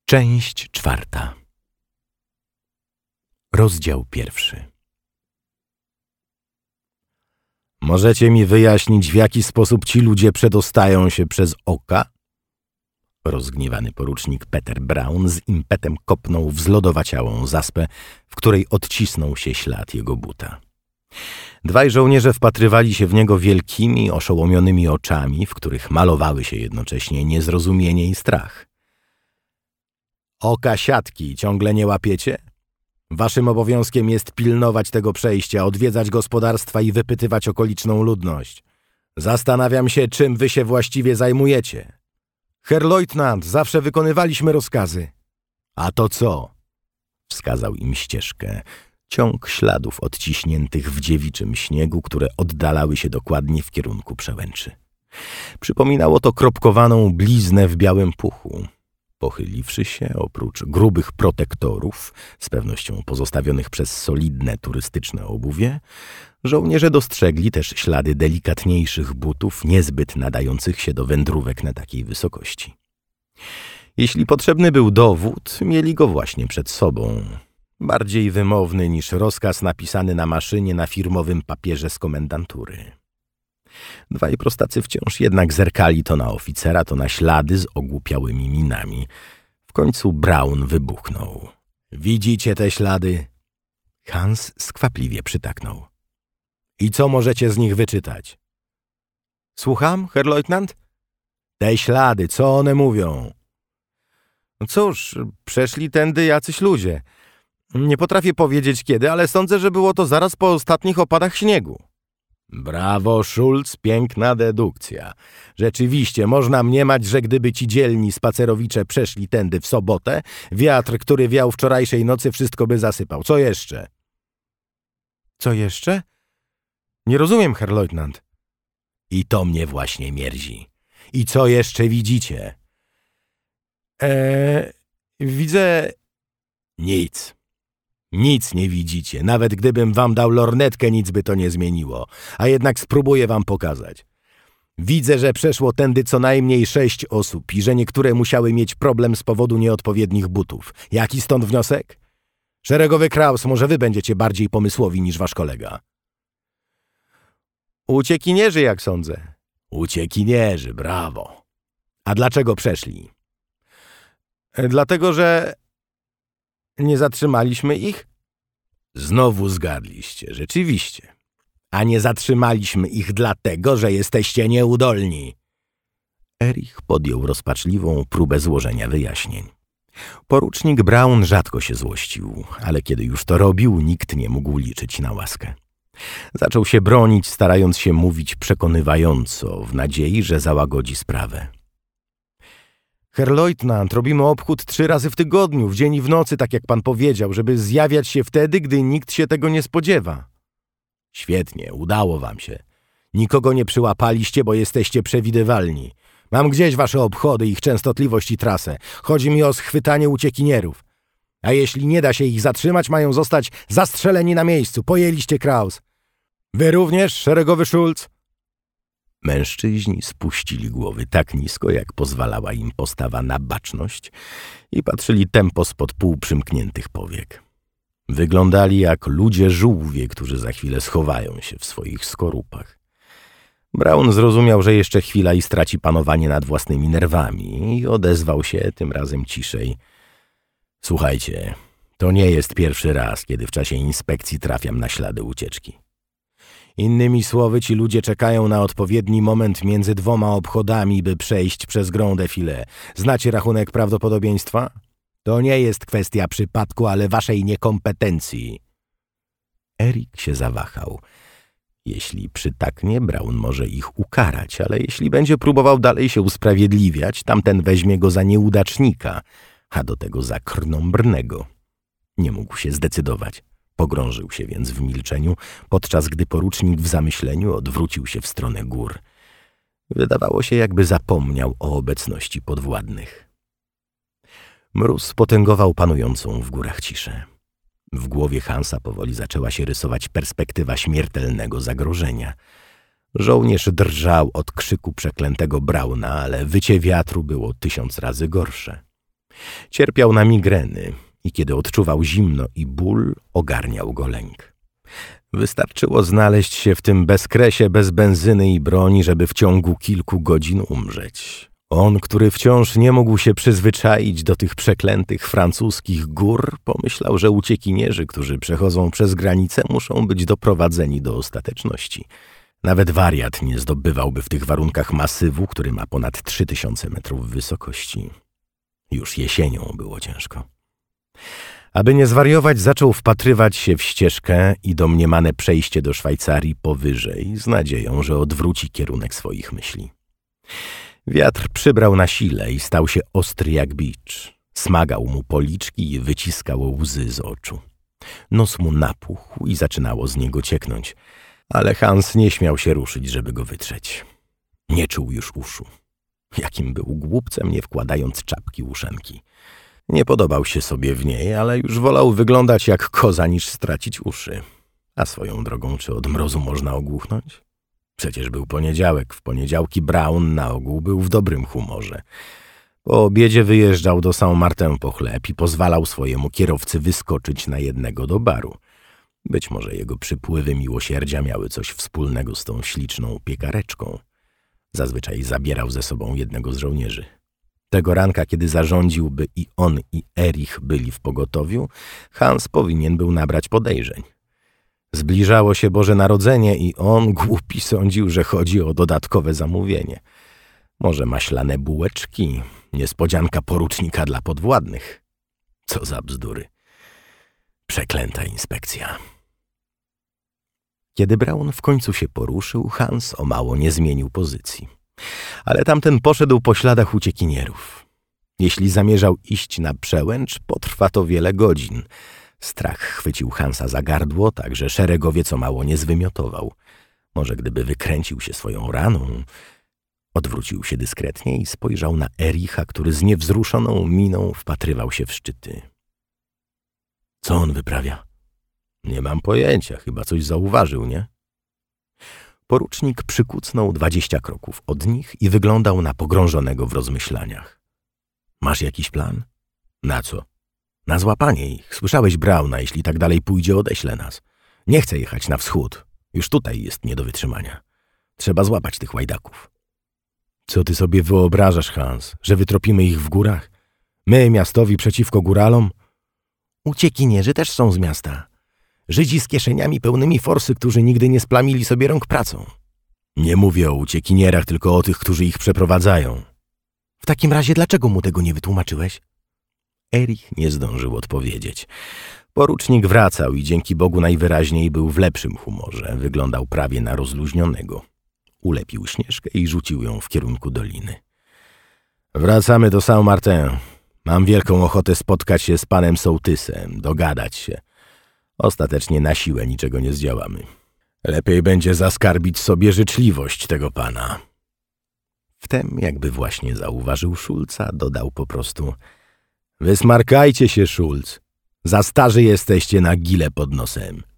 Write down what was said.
Część 4. Rozdział 1. Możecie mi wyjaśnić, w jaki sposób ci ludzie przedostają się przez oka? Rozgniewany porucznik Peter Brown z impetem kopnął w zlodowaciałą zaspę, w której odcisnął się ślad jego buta. Dwaj żołnierze wpatrywali się w niego wielkimi, oszołomionymi oczami, w których malowały się jednocześnie niezrozumienie i strach. Oka siatki ciągle nie łapiecie? Waszym obowiązkiem jest pilnować tego przejścia, odwiedzać gospodarstwa i wypytywać okoliczną ludność. Zastanawiam się, czym wy się właściwie zajmujecie. Herr Leutnant, zawsze wykonywaliśmy rozkazy. A to co? Wskazał im ścieżkę. Ciąg śladów odciśniętych w dziewiczym śniegu, które oddalały się dokładnie w kierunku przełęczy. Przypominało to kropkowaną bliznę w białym puchu. Pochyliwszy się, oprócz grubych protektorów, z pewnością pozostawionych przez solidne turystyczne obuwie, żołnierze dostrzegli też ślady delikatniejszych butów, niezbyt nadających się do wędrówek na takiej wysokości. Jeśli potrzebny był dowód, mieli go właśnie przed sobą. Bardziej wymowny niż rozkaz napisany na maszynie na firmowym papierze z komendantury. Dwaj prostacy wciąż jednak zerkali to na oficera, to na ślady z ogłupiałymi minami. W końcu Brown wybuchnął. Widzicie te ślady? Hans skwapliwie przytaknął. I co możecie z nich wyczytać? Słucham, Herr Leutnant? Te ślady, co one mówią? No cóż, przeszli tędy jacyś ludzie. Nie potrafię powiedzieć kiedy, ale sądzę, że było to zaraz po ostatnich opadach śniegu. Brawo, Schulz, piękna dedukcja. Rzeczywiście, można mniemać, że gdyby ci dzielni spacerowicze przeszli tędy w sobotę, wiatr, który wiał wczorajszej nocy, wszystko by zasypał. Co jeszcze? Co jeszcze? Nie rozumiem, Herr Leutnant. I to mnie właśnie mierzi. I co jeszcze widzicie? Widzę... Nic. Nic nie widzicie. Nawet gdybym wam dał lornetkę, nic by to nie zmieniło. A jednak spróbuję wam pokazać. Widzę, że przeszło tędy co najmniej 6 osób i że niektóre musiały mieć problem z powodu nieodpowiednich butów. Jaki stąd wniosek? Szeregowy Kraus, może wy będziecie bardziej pomysłowi niż wasz kolega. Uciekinierzy, jak sądzę. Uciekinierzy, brawo. A dlaczego przeszli? Dlatego, że... Nie zatrzymaliśmy ich? Znowu zgadliście, rzeczywiście. A nie zatrzymaliśmy ich dlatego, że jesteście nieudolni. Erich podjął rozpaczliwą próbę złożenia wyjaśnień. Porucznik Brown rzadko się złościł, ale kiedy już to robił, nikt nie mógł liczyć na łaskę. Zaczął się bronić, starając się mówić przekonywająco, w nadziei, że załagodzi sprawę. Herr Leutnant, robimy obchód 3 razy w tygodniu, w dzień i w nocy, tak jak pan powiedział, żeby zjawiać się wtedy, gdy nikt się tego nie spodziewa. Świetnie, udało wam się. Nikogo nie przyłapaliście, bo jesteście przewidywalni. Mam gdzieś wasze obchody, ich częstotliwość i trasę. Chodzi mi o schwytanie uciekinierów. A jeśli nie da się ich zatrzymać, mają zostać zastrzeleni na miejscu. Pojęliście, Kraus? Wy również, szeregowy Schulz? Mężczyźni spuścili głowy tak nisko, jak pozwalała im postawa na baczność i patrzyli tępo spod półprzymkniętych powiek. Wyglądali jak ludzie żółwie, którzy za chwilę schowają się w swoich skorupach. Brown zrozumiał, że jeszcze chwila i straci panowanie nad własnymi nerwami i odezwał się tym razem ciszej. Słuchajcie, to nie jest pierwszy raz, kiedy w czasie inspekcji trafiam na ślady ucieczki. Innymi słowy, ci ludzie czekają na odpowiedni moment między 2 obchodami, by przejść przez Grand Défilé. Znacie rachunek prawdopodobieństwa? To nie jest kwestia przypadku, ale waszej niekompetencji. Erich się zawahał. Jeśli przytaknie, Brown może ich ukarać, ale jeśli będzie próbował dalej się usprawiedliwiać, tamten weźmie go za nieudacznika, a do tego za krnąbrnego. Nie mógł się zdecydować. Pogrążył się więc w milczeniu, podczas gdy porucznik w zamyśleniu odwrócił się w stronę gór. Wydawało się, jakby zapomniał o obecności podwładnych. Mróz potęgował panującą w górach ciszę. W głowie Hansa powoli zaczęła się rysować perspektywa śmiertelnego zagrożenia. Żołnierz drżał od krzyku przeklętego Brauna, ale wycie wiatru było 1000 razy gorsze. Cierpiał na migreny i kiedy odczuwał zimno i ból, ogarniał go lęk. Wystarczyło znaleźć się w tym bezkresie bez benzyny i broni, żeby w ciągu kilku godzin umrzeć. On, który wciąż nie mógł się przyzwyczaić do tych przeklętych francuskich gór, pomyślał, że uciekinierzy, którzy przechodzą przez granicę, muszą być doprowadzeni do ostateczności. Nawet wariat nie zdobywałby w tych warunkach masywu, który ma ponad 3000 metrów wysokości. Już jesienią było ciężko. Aby nie zwariować, zaczął wpatrywać się w ścieżkę i domniemane przejście do Szwajcarii powyżej, z nadzieją, że odwróci kierunek swoich myśli. Wiatr przybrał na sile i stał się ostry jak bicz. Smagał mu policzki i wyciskał łzy z oczu. Nos mu napuchł i zaczynało z niego cieknąć, ale Hans nie śmiał się ruszyć, żeby go wytrzeć. Nie czuł już uszu. Jakim był głupcem, nie wkładając czapki uszenki. Nie podobał się sobie w niej, ale już wolał wyglądać jak koza, niż stracić uszy. A swoją drogą, czy od mrozu można ogłuchnąć? Przecież był poniedziałek. W poniedziałki Braun na ogół był w dobrym humorze. Po obiedzie wyjeżdżał do Saint-Martin po chleb i pozwalał swojemu kierowcy wyskoczyć na jednego do baru. Być może jego przypływy miłosierdzia miały coś wspólnego z tą śliczną piekareczką. Zazwyczaj zabierał ze sobą jednego z żołnierzy. Tego ranka, kiedy zarządził, by i on, i Erich byli w pogotowiu, Hans powinien był nabrać podejrzeń. Zbliżało się Boże Narodzenie i on, głupi, sądził, że chodzi o dodatkowe zamówienie. Może maślane bułeczki, niespodzianka porucznika dla podwładnych. Co za bzdury. Przeklęta inspekcja. Kiedy Braun w końcu się poruszył, Hans o mało nie zmienił pozycji. Ale tamten poszedł po śladach uciekinierów. Jeśli zamierzał iść na przełęcz, potrwa to wiele godzin. Strach chwycił Hansa za gardło, tak że szeregowiec o mało nie zwymiotował. Może gdyby wykręcił się swoją raną... Odwrócił się dyskretnie i spojrzał na Ericha, który z niewzruszoną miną wpatrywał się w szczyty. Co on wyprawia? Nie mam pojęcia, chyba coś zauważył, nie? Porucznik przykucnął 20 kroków od nich i wyglądał na pogrążonego w rozmyślaniach. Masz jakiś plan? Na co? Na złapanie ich. Słyszałeś Brauna, jeśli tak dalej pójdzie, odeślę nas. Nie chcę jechać na wschód. Już tutaj jest nie do wytrzymania. Trzeba złapać tych łajdaków. Co ty sobie wyobrażasz, Hans? Że wytropimy ich w górach? My, miastowi, przeciwko góralom? Uciekinierzy też są z miasta. Żydzi z kieszeniami pełnymi forsy, którzy nigdy nie splamili sobie rąk pracą. Nie mówię o uciekinierach, tylko o tych, którzy ich przeprowadzają. W takim razie dlaczego mu tego nie wytłumaczyłeś? Erich nie zdążył odpowiedzieć. Porucznik wracał i dzięki Bogu najwyraźniej był w lepszym humorze. Wyglądał prawie na rozluźnionego. Ulepił Śnieżkę i rzucił ją w kierunku doliny. Wracamy do Saint-Martin. Mam wielką ochotę spotkać się z panem sołtysem, dogadać się. Ostatecznie na siłę niczego nie zdziałamy. Lepiej będzie zaskarbić sobie życzliwość tego pana. Wtem, jakby właśnie zauważył Schulza, dodał po prostu: wysmarkajcie się, Schulz. Za starzy jesteście na gile pod nosem.